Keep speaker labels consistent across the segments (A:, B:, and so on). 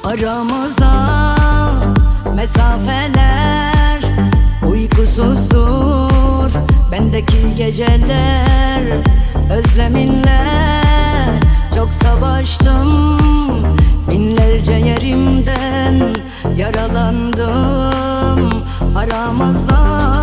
A: Aramıza mesafeler uykusuzdur. Bendeki geceler özleminle çok savaştım. Binlerce yerimden yaralandım. Aramızda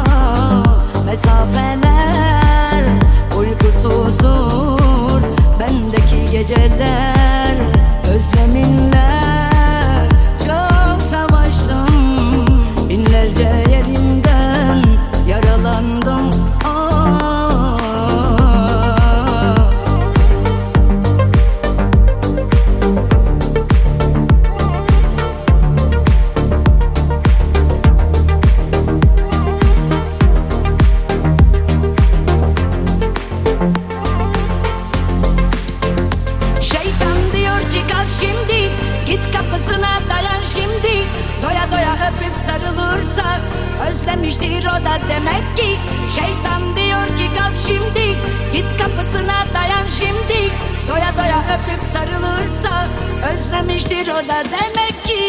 A: mesafeler uykusuzdur. Bendeki geceler özleminle çok savaştım. Binlerce yerimden yaralandım. Şimdi git kapısına dayan şimdi. Doya doya öpüp sarılırsa özlemiştir o da demek ki. Şeytan diyor ki kalk şimdi, git kapısına dayan şimdi. Doya doya öpüp sarılırsa özlemiştir o da demek ki.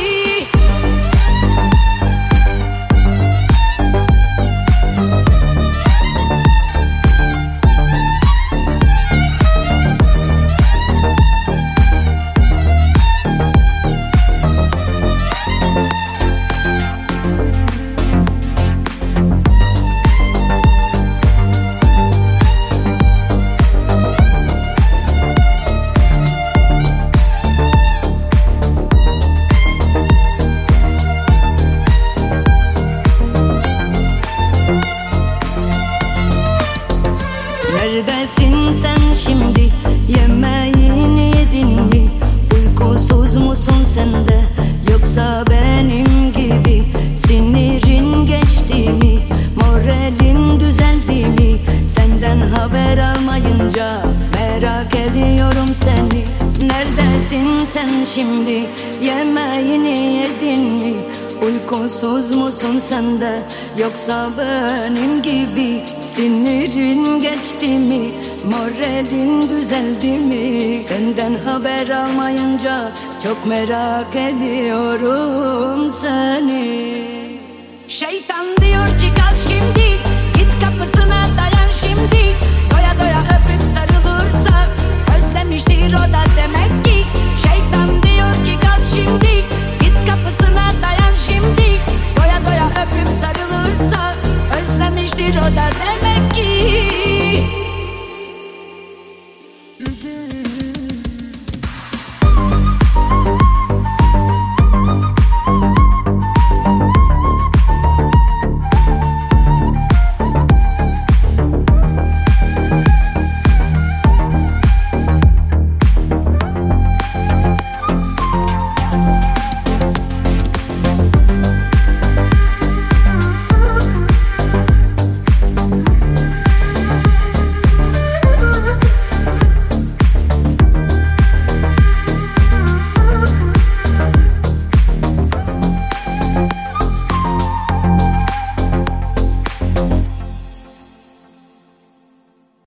A: Neredesin sen şimdi? Yemeğini yedin mi? Uykusuz musun sen de? Yoksa benim gibi sinirin geçti mi? Moralin düzeldi mi? Senden haber almayınca merak ediyorum seni. Neredesin sen şimdi? Yemeğini yedin mi? Uykusuz musun sen de? Yoksa benim gibi sinirin geçti mi? Moralin düzeldi mi? Senden haber almayınca çok merak ediyorum seni. Şeytan diyor ki kalk şimdi, git kapısına dayan şimdi. Doya doya öpüp sarılırsa özlemiştir o da demek ki. Şeytan diyor ki kalk şimdi, git kapısına dayan şimdi. Doya doya öpüp sarılırsa özlemiştir o da demek ki.